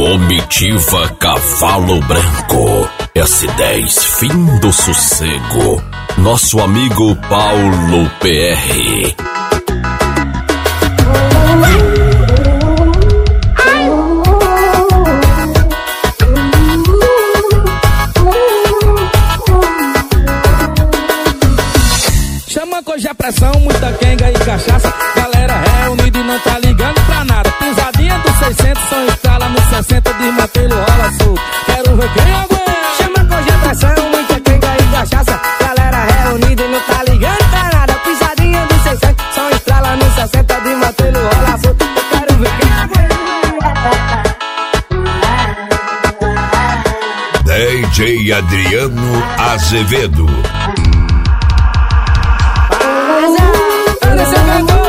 Comitiva Cavalo Branco, S10 Fim do Sossego, nosso amigo Paulo PR. Chama hoje a pressão, muita quenga e cachaça. Galera reunida e não tá ligando pra nada. Pisadinha do 600, só instala no 60. Desmantelo, rola solto, quero ver quem aguenta. Chama hoje a pressão, muita quenga e cachaça. Galera reunida e não tá ligando pra nada. Pisadinha do 600, só instala no 60. Desmantelo, rola solto, eu quero ver quem aguenta. DJ Adriano Azevedo. Olha esse cantor.